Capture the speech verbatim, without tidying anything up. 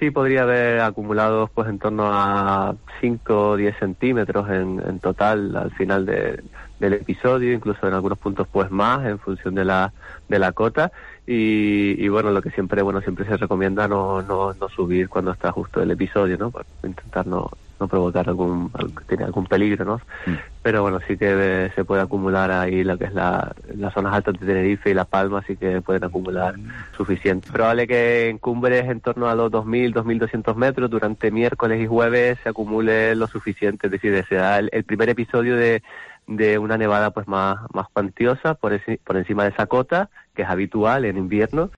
sí podría haber acumulados pues en torno a cinco o diez centímetros en, en total al final de, del episodio, incluso en algunos puntos pues más en función de la de la cota. Y, y bueno, lo que siempre bueno siempre se recomienda no no, no subir cuando está justo el episodio, ¿no? Para intentar no no provocar algún tiene algún peligro, ¿no? Mm. Pero bueno, sí que eh, se puede acumular ahí lo que es la las zonas altas de Tenerife y La Palma, sí que pueden acumular suficiente. Probable que en cumbres en torno a los dos mil, dos mil doscientos metros durante miércoles y jueves se acumule lo suficiente, es decir, se da el, el primer episodio de de una nevada pues más más cuantiosa por ese, por encima de esa cota, que es habitual en invierno.